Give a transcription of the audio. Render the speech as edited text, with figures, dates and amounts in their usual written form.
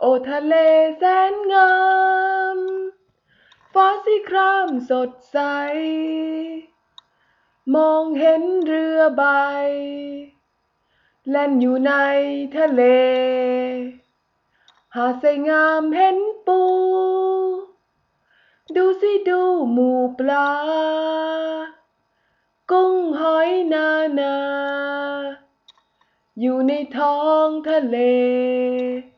ทะเลแสนงามฟ้าสีครามสดใสมองเห็นเรือใบแล่นอยู่ในทะเลหาดทรายงามเห็นปูดูสิดูหมู่ปลากุ้งหอยนาอยู่ในท้องทะเล